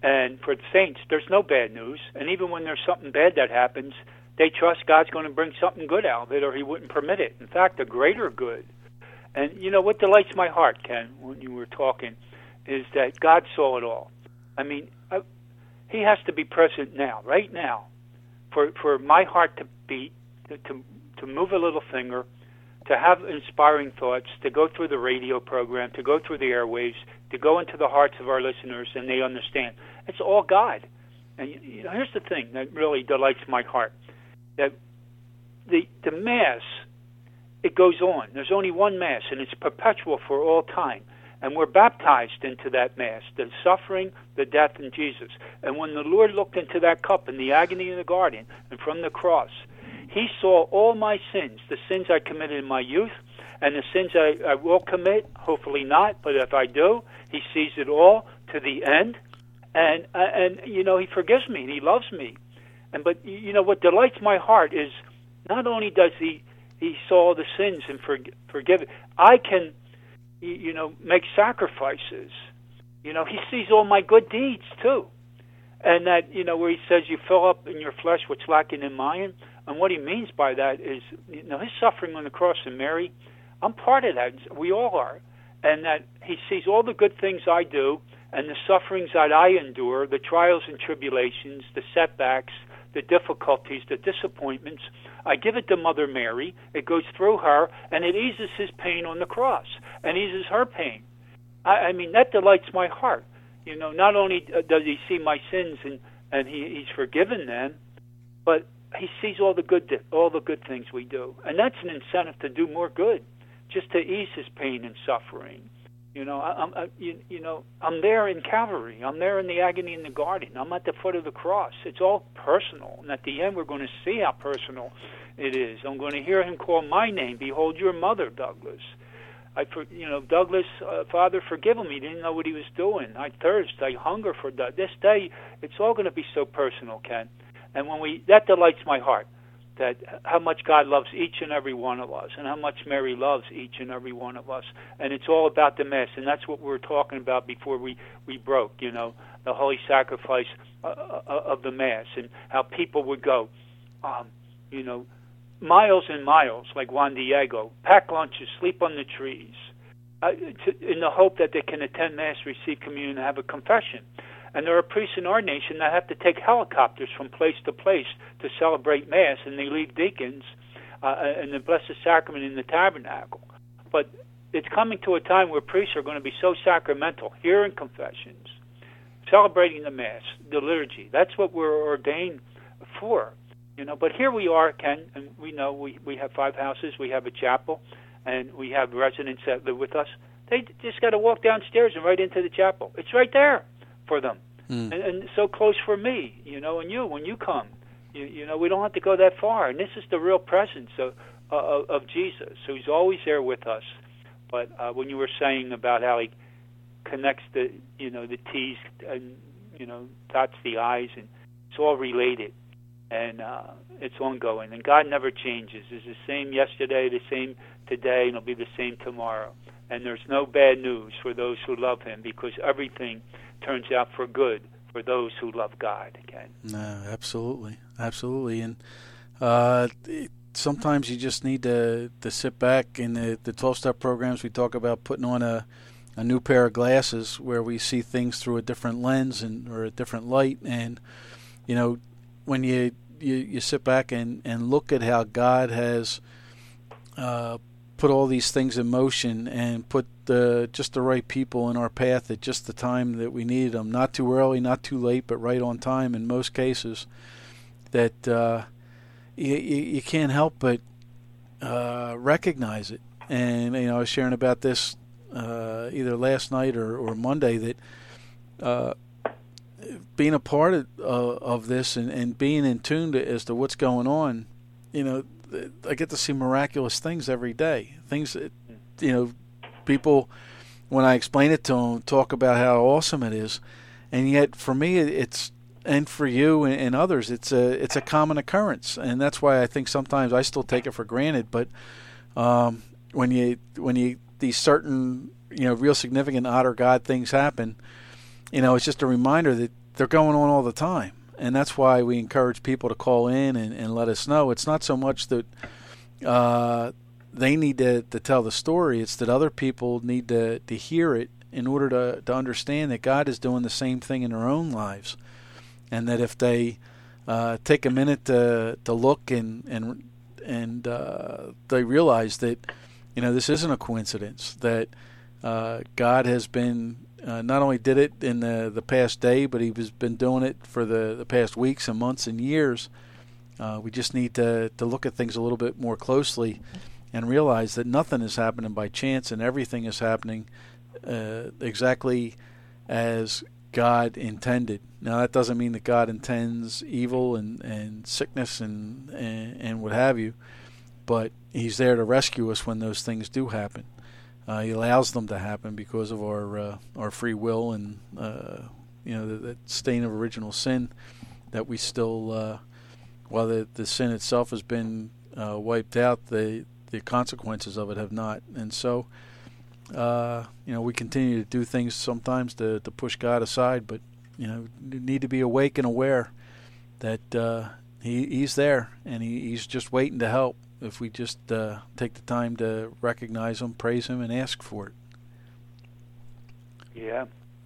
And for the saints, there's no bad news. And even when there's something bad that happens, they trust God's going to bring something good out of it, or he wouldn't permit it. In fact, a greater good. And, what delights my heart, Ken, when you were talking, is that God saw it all. I mean, he has to be present now, right now, for my heart to beat, to move a little finger, to have inspiring thoughts, to go through the radio program, to go through the airwaves, to go into the hearts of our listeners, and they understand. It's all God. And here's the thing that really delights my heart, that the Mass, it goes on. There's only one Mass, and it's perpetual for all time. And we're baptized into that Mass, the suffering, the death in Jesus. And when the Lord looked into that cup in the agony in the garden and from the cross, he saw all my sins, the sins I committed in my youth, and the sins I will commit, hopefully not, but if I do, he sees it all to the end. And he forgives me, and he loves me. But what delights my heart is not only does he saw the sins and forgive it, I can, make sacrifices. He sees all my good deeds too. And that, where he says you fill up in your flesh what's lacking in mine. And what he means by that is, his suffering on the cross in Mary, I'm part of that. We all are. And that he sees all the good things I do and the sufferings that I endure, the trials and tribulations, the setbacks, the difficulties, the disappointments. I give it to Mother Mary. It goes through her, and it eases his pain on the cross and eases her pain. I mean, that delights my heart. Not only does he see my sins and he's forgiven them, but he sees all the good things we do, and that's an incentive to do more good, just to ease his pain and suffering. I'm there in Calvary. I'm there in the agony in the garden. I'm at the foot of the cross. It's all personal, and at the end, we're going to see how personal it is. I'm going to hear him call my name. Behold, your mother, Douglas. Douglas, Father, forgive him. He didn't know what he was doing. I thirst. I hunger for that. This day, it's all going to be so personal, Ken. And that delights my heart, that how much God loves each and every one of us, and how much Mary loves each and every one of us. And it's all about the Mass, and that's what we were talking about before we broke, the holy sacrifice of the Mass, and how people would go, miles and miles, like Juan Diego, pack lunches, sleep on the trees, in the hope that they can attend Mass, receive communion, and have a confession. And there are priests in our nation that have to take helicopters from place to place to celebrate Mass, and they leave deacons and the Blessed Sacrament in the tabernacle. But it's coming to a time where priests are going to be so sacramental, hearing confessions, celebrating the Mass, the liturgy. That's what we're ordained for. But here we are, Ken, and we know we have 5 houses, we have a chapel, and we have residents that live with us. They just got to walk downstairs and right into the chapel. It's right there for them, and so close for me, and you when you come, we don't have to go that far, and this is the real presence of Jesus. So he's always there with us. But when you were saying about how he connects the T's and dots the I's, and it's all related, and it's ongoing, and God never changes. It's the same yesterday, the same today, and it'll be the same tomorrow. And there's no bad news for those who love him, because everything turns out for good for those who love God. Okay? No, absolutely. And sometimes you just need to sit back. In the 12-step programs, we talk about putting on a new pair of glasses where we see things through a different lens or a different light. And when you sit back and look at how God has put all these things in motion and put just the right people in our path at just the time that we needed them, not too early, not too late, but right on time in most cases, that you can't help but recognize it. And I was sharing about this either last night or Monday, that being a part of this and being in tune as to what's going on, I get to see miraculous things every day. Things that, people, when I explain it to them, talk about how awesome it is. And yet, for me, and for you and others, it's a common occurrence. And that's why I think sometimes I still take it for granted. But when these certain, real significant honor God things happen, it's just a reminder that they're going on all the time. And that's why we encourage people to call in and let us know. It's not so much that they need to tell the story. It's that other people need to hear it in order to understand that God is doing the same thing in their own lives. And that if they take a minute to look and they realize that, this isn't a coincidence, that God has been not only did it in the past day, but He has been doing it for the past weeks and months and years. We just need to look at things a little bit more closely and realize that nothing is happening by chance, and everything is happening exactly as God intended. Now, that doesn't mean that God intends evil and sickness and what have you, but He's there to rescue us when those things do happen. He allows them to happen because of our free will and that stain of original sin that we still, while the sin itself has been wiped out, the consequences of it have not. And so, we continue to do things sometimes to push God aside, but need to be awake and aware that He's there and He's just waiting to help. If we just take the time to recognize Him, praise Him, and ask for it. Yeah.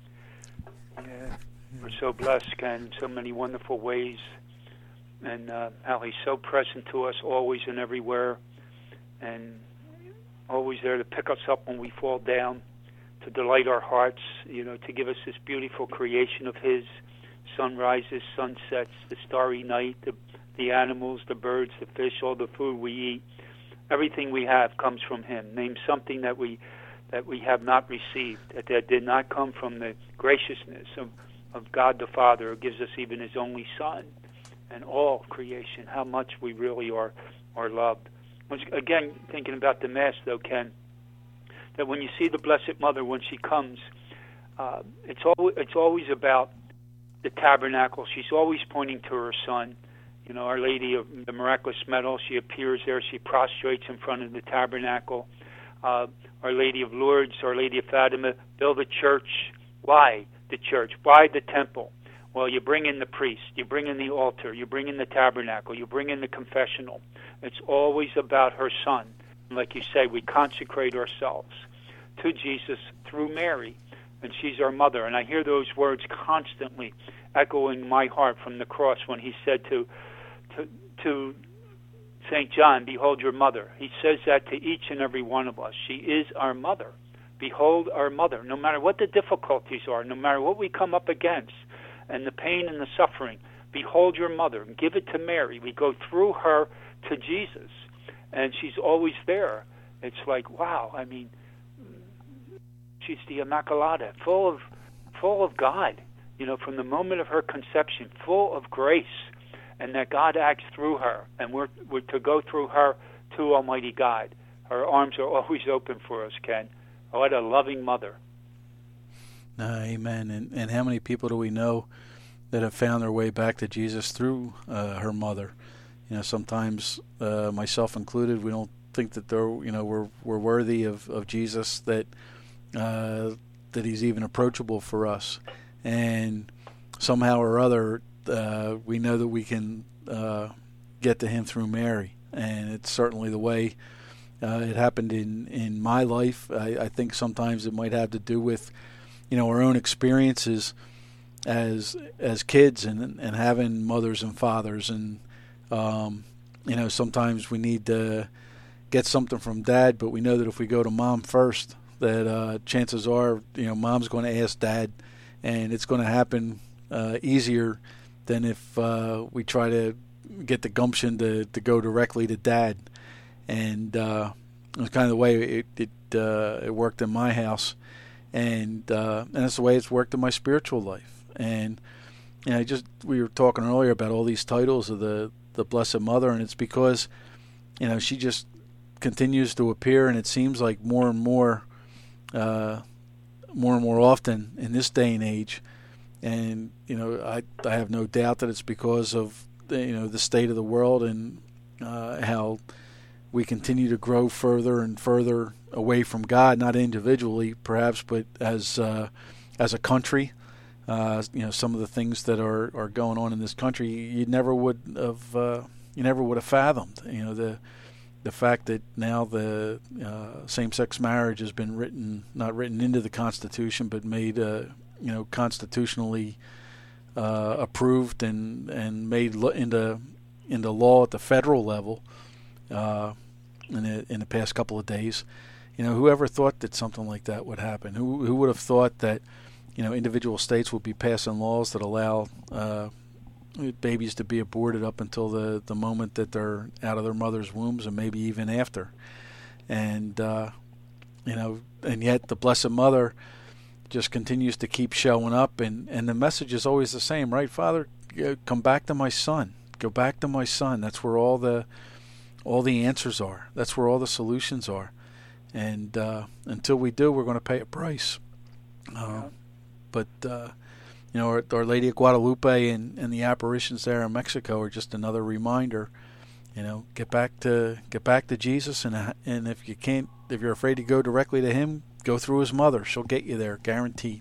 We're so blessed, Ken, in so many wonderful ways, and how He's so present to us always and everywhere, and always there to pick us up when we fall down, to delight our hearts, to give us this beautiful creation of His, sunrises, sunsets, the starry night, the animals, the birds, the fish, all the food we eat. Everything we have comes from Him. Name something that we have not received, that did not come from the graciousness of God the Father, who gives us even His only Son, and all creation, how much we really are loved. Again, thinking about the Mass, though, Ken, that when you see the Blessed Mother, when she comes, it's always about the tabernacle. She's always pointing to her Son. Our Lady of the Miraculous Medal, she appears there. She prostrates in front of the tabernacle. Our Lady of Lourdes, Our Lady of Fatima, build a church. Why the church? Why the temple? Well, you bring in the priest, you bring in the altar, you bring in the tabernacle, you bring in the confessional. It's always about her Son. Like you say, we consecrate ourselves to Jesus through Mary, and she's our mother. And I hear those words constantly echoing my heart from the cross when He said to St. John, behold your mother. He says that to each and every one of us. She is our mother. Behold our mother. No matter what the difficulties are, no matter what we come up against, and the pain and the suffering, behold your mother and give it to Mary. We go through her to Jesus, and she's always there. It's like, wow, she's the Immaculata, full of God, from the moment of her conception, full of grace, and that God acts through her, and we're to go through her to Almighty God. Her arms are always open for us, Ken. What a loving mother. Amen. And how many people do we know that have found their way back to Jesus through her mother? Sometimes, myself included, we don't think that we're worthy of Jesus, that He's even approachable for us, and somehow or other we know that we can get to Him through Mary, and it's certainly the way it happened in my life. I think sometimes it might have to do with our own experiences as kids and having mothers and fathers, and sometimes we need to get something from Dad, but we know that if we go to Mom first, that chances are Mom's going to ask Dad, and it's going to happen easier than if we try to get the gumption to go directly to Dad. And it was kind of the way it worked in my house, and that's the way it's worked in my spiritual life. And we were talking earlier about all these titles of the Blessed Mother, and it's because she just continues to appear, and it seems like more and more often in this day and age. And I have no doubt that it's because of the state of the world and how we continue to grow further and further away from God, not individually perhaps, but as a country. some of the things that are going on in this country, you never would have fathomed. The fact that now the same-sex marriage has been not written into the Constitution, but made constitutionally approved and made into law at the federal level in the past couple of days. Whoever thought that something like that would happen? Who would have thought that individual states would be passing laws that allow babies to be aborted up until the moment that they're out of their mother's wombs, and maybe even after. And and yet the Blessed Mother just continues to keep showing up, and the message is always the same, right? Father, come back to my son. Go back to my son. That's where all the answers are. That's where all the solutions are. And until we do, we're going to pay a price. But Our Lady of Guadalupe and the apparitions there in Mexico are just another reminder. Get back to Jesus, and if you're afraid to go directly to him, go through his mother. She'll get you there, guaranteed.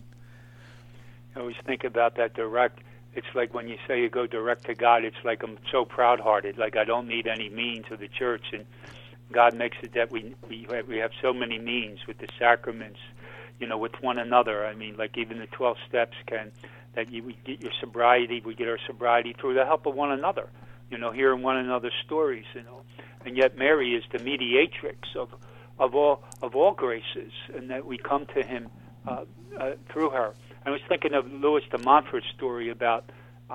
I always think about that direct. It's like when you say you go direct to God, it's like I'm so proud-hearted, like I don't need any means of the church, and God makes it that we have so many means with the sacraments, with one another. I mean, like even the 12 steps we get your sobriety, we get our sobriety through the help of one another, hearing one another's stories, and yet Mary is the mediatrix of all graces, and that we come to him through her. I was thinking of Louis de Montfort's story about,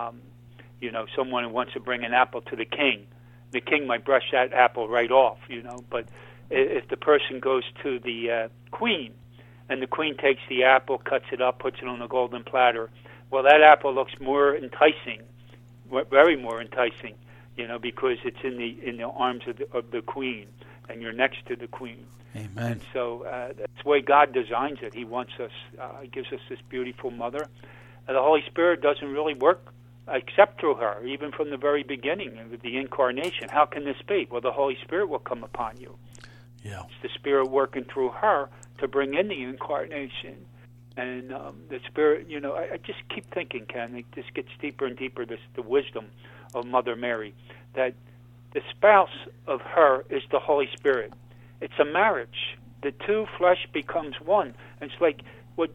someone who wants to bring an apple to the king. The king might brush that apple right off, but if the person goes to the queen, and the queen takes the apple, cuts it up, puts it on a golden platter, well, that apple looks more enticing, very more enticing, because it's in the arms of the queen, and you're next to the queen. Amen. And so that's the way God designs it. He wants us, he gives us this beautiful mother. And the Holy Spirit doesn't really work except through her, even from the very beginning with the incarnation. How can this be? Well, the Holy Spirit will come upon you. Yeah. It's the Spirit working through her to bring in the incarnation. And the Spirit, I just keep thinking, Ken, it just gets deeper and deeper, the wisdom of Mother Mary, that the spouse of her is the Holy Spirit. It's a marriage. The two flesh becomes one. And it's like what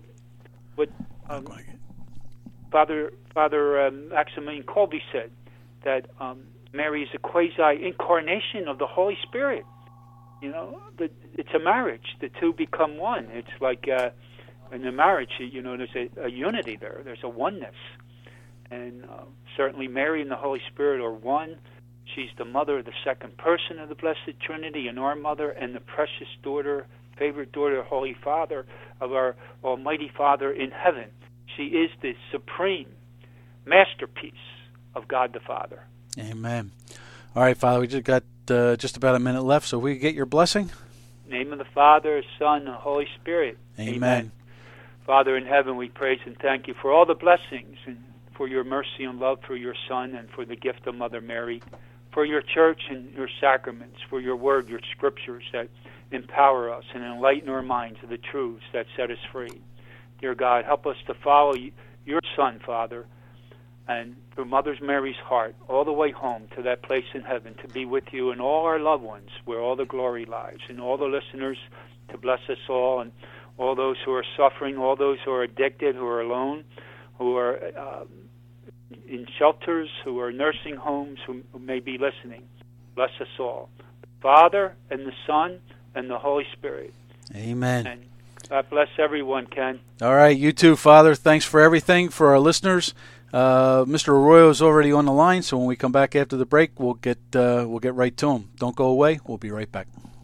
Father Maximilian Kolbe said, that Mary is a quasi-incarnation of the Holy Spirit. It's a marriage. The two become one. It's like in the marriage, there's a unity there. There's a oneness. And certainly Mary and the Holy Spirit are one. She's the mother of the second person of the Blessed Trinity, and our mother, and the precious daughter, favorite daughter, Holy Father of our Almighty Father in heaven. She is the supreme masterpiece of God the Father. Amen. All right, Father, we just got just about a minute left, so we get your blessing. In the name of the Father, Son, and Holy Spirit. Amen. Father in heaven, we praise and thank you for all the blessings, and for your mercy and love for your Son, and for the gift of Mother Mary, for your church and your sacraments, for your word, your scriptures that empower us and enlighten our minds of the truths that set us free. Dear God, help us to follow your Son, Father, and through Mother Mary's heart, all the way home to that place in heaven, to be with you and all our loved ones, where all the glory lies, and all the listeners, to bless us all, and all those who are suffering, all those who are addicted, who are alone, who are in shelters, who are nursing homes, who may be listening. Bless us all. The Father, and the Son, and the Holy Spirit. Amen. And God bless everyone, Ken. All right, you too, Father. Thanks for everything for our listeners. Mr. Arroyo is already on the line, so when we come back after the break, we'll get right to him. Don't go away. We'll be right back.